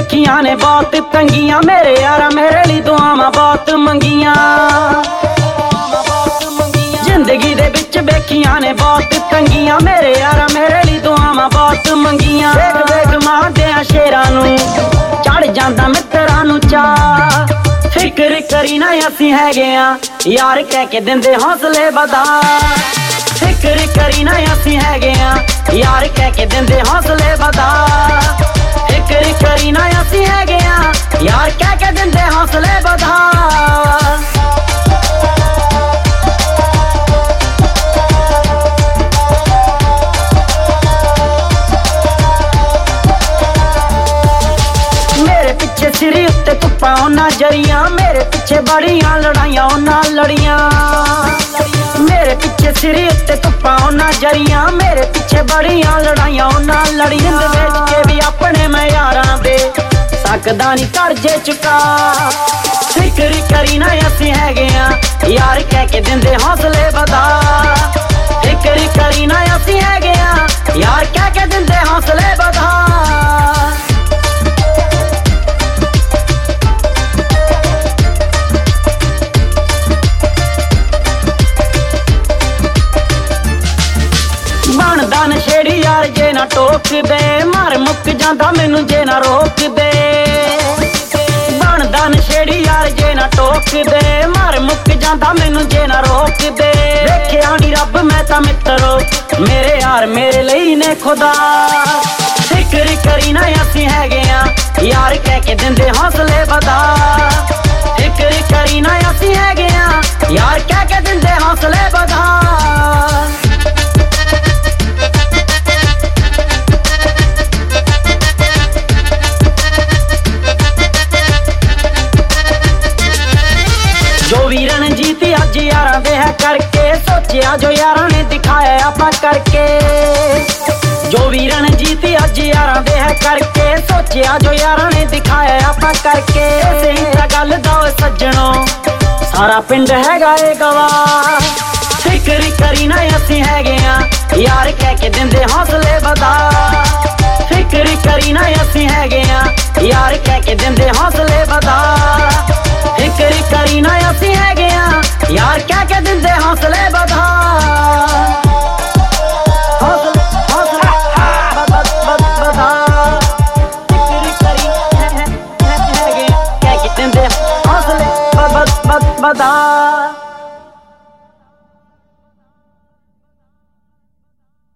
ਵੇਖੀਆਂ ਨੇ ਬਹੁਤ ਤੰਗੀਆਂ, ਮੇਰੇ ਯਾਰਾਂ ਮੇਰੇ ਲਈ ਦੁਆਵਾਂ ਬਹੁਤ ਮੰਗੀਆਂ। ਜ਼ਿੰਦਗੀ ਦੇ ਵਿੱਚ ਵੇਖੀਆਂ ਨੇ ਬਹੁਤ ਤੰਗੀਆਂ, ਮੇਰੇ ਯਾਰਾਂ ਮੇਰੇ ਲਈ ਦੁਆਵਾਂ ਬਹੁਤ ਮੰਗੀਆਂ। ਵੇਖ ਵੇਖ ਮਾਰਦਿਆਂ ਸ਼ੇਰਾਂ ਨੂੰ ਚੜ ਜਾਂਦਾ ਮਿੱਤਰਾਂ ਨੂੰ ਚਾਅ। ਫਿਕਰ ਕਰੀ ਨਾ ਅਸੀਂ ਹੈਗੇ ਆ ਯਾਰ ਕਹਿ ਕੇ ਦਿੰਦੇ ਹੌਸਲੇ ਵਧਾ। ਫਿਕਰ ਕਰੀ ਨਾ ਅਸੀਂ ਹੈਗੇ ਆ ਯਾਰ ਕਹਿ ਕੇ ਦਿੰਦੇ ਹੌਸਲੇ ਵਧਾ। ਫਿਕਰ ਕਰੀ ਨਾ ਅਸੀਂ ਹੈਗੇ ਆ ਯਾਰ ਕਹਿ ਕੇ ਦਿੰਦੇ ਹੌਸਲੇ ਵਧਾ। ਮੇਰੇ ਪਿੱਛੇ ਸਿਰ ਉੱਤੇ ਧੁੱਪਾਂ ਉਹਨਾਂ ਜਰੀਆਂ, ਮੇਰੇ ਪਿੱਛੇ ਬੜੀਆਂ ਲੜਾਈਆਂ ਉਹਨਾਂ ਲੜੀਆਂ। ਮੇਰੇ ਪਿੱਛੇ ਸਿਰ ਉੱਤੇ ਧੁੱਪਾਂ ਉਹਨਾਂ ਜਰੀਆਂ, ਮੇਰੇ ਪਿੱਛੇ ਬੜੀਆਂ ਲੜਾਈਆਂ ਉਹਨਾਂ ਲੜੀਆਂ। ਵੇਚ ਕੇ ਵੀ ਆਪਣੇ ਮੈਂ ਯਾਰਾਂ ਦੇ ਸਕਦਾ ਨਹੀਂ ਕਰਜ਼ੇ ਚੁਕਾ। ਫਿਕਰ ਕਰੀ ਨਾ ਅਸੀਂ ਹੈਗੇ ਆ ਯਾਰ ਕਹਿ ਕੇ ਦਿੰਦੇ ਹੌਸਲੇ ਵਧਾ। ਫਿਕਰ ਕਰੀ ਨਾ ਅਸੀਂ ਹੈਗੇ ਆ ਯਾਰ ਕਹਿ ਕੇ ਦਿੰਦੇ ਹੌਸਲੇ ਵਧਾ। ਬਣਦਾ ਨਸ਼ੇੜੀ ਯਾਰ ਜੇ ਨਾ ਟੋਕਦੇ, ਮਰ ਮੁੱਕ ਜਾਂਦਾ ਮੈਨੂੰ ਜੇ ਨਾ ਰੋਕਦੇ। ਬਣਦਾ ਨਸ਼ੇੜੀ ਯਾਰ ਜੇ ਨਾ ਟੋਕਦੇ, ਮਰ ਮੁੱਕ ਜਾਂਦਾ ਮੈਨੂੰ ਜੇ ਨਾ ਰੋਕਦੇ। ਵੇਖਿਆ ਨੀ ਰੱਬ ਮੈਂ ਤਾਂ ਮਿੱਤਰੋ ਮੇਰੇ ਯਾਰ ਮੇਰੇ ਲਈ ਨੇ ਖੁਦਾ। ਫਿਕਰ ਕਰੀ ਨਾ ਅਸੀਂ ਹੈਗੇ ਆ ਯਾਰ ਕਹਿ ਕੇ ਦਿੰਦੇ ਹੌਸਲੇ ਵਧਾ। ਫਿਕਰ ਕਰੀ ਨਾ ਅਸੀਂ ਹੈਗੇ ਆ ਯਾਰ ਕਹਿ ਕੇ ਦਿੰਦੇ ਹੌਸਲੇ ਵਧਾ। ਜੋ ਵੀ ਰਣਜੀਤ ਅੱਜ ਯਾਰਾਂ ਦੇ ਹੈ ਕਰਕੇ, ਸੋਚਿਆ ਜੋ ਯਾਰਾਂ ਨੇ ਦਿਖਾਇਆ ਆਪਾਂ ਕਰਕੇ। ਜੋ ਵੀ ਰਣਜੀਤ ਅੱਜ ਯਾਰਾਂ ਦੇ ਹੈ ਕਰਕੇ, ਸੋਚਿਆ ਜੋ ਯਾਰਾਂ ਨੇ ਦਿਖਾਇਆ ਆਪਾਂ ਕਰਕੇ। ਸਹੀ ਤਾਂ ਗੱਲ ਦਾ ਸੱਜਣੋ ਸਾਰਾ ਪਿੰਡ ਹੈਗਾ ਏ ਗਵਾਹ। ਫਿਕਰ ਕਰੀ ਨਾ ਅਸੀਂ ਹੈਗੇ ਆ ਯਾਰ ਕਹਿ ਕੇ ਦਿੰਦੇ ਹੌਸਲੇ ਵਧਾ। ਫਿਕਰ ਕਰੀ ਨਾ ਅਸੀਂ ਹੈਗੇ ਆ ਯਾਰ ਕਹਿ ਕੇ ਦਿੰਦੇ ਹੌਸਲੇ ਵਧਾ। ਫਿਕਰ ਕਰੀ ਨਾ ਅਸੀਂ ਹੈਗੇ ਆ ਯਾਰ ਕਹਿ ਕੇ ਦਿੰਦੇ ਹੌਸਲੇ ਵਧਾ। ਹੌਸਲੇ ਹੌਸਲੇ ਵਧਾ। ਫਿਕਰ ਕਰੀ ਹੈਗੇ ਕਹਿ ਕੇ ਦਿੰਦੇ ਹੌਸਲੇ ਵਧਾ।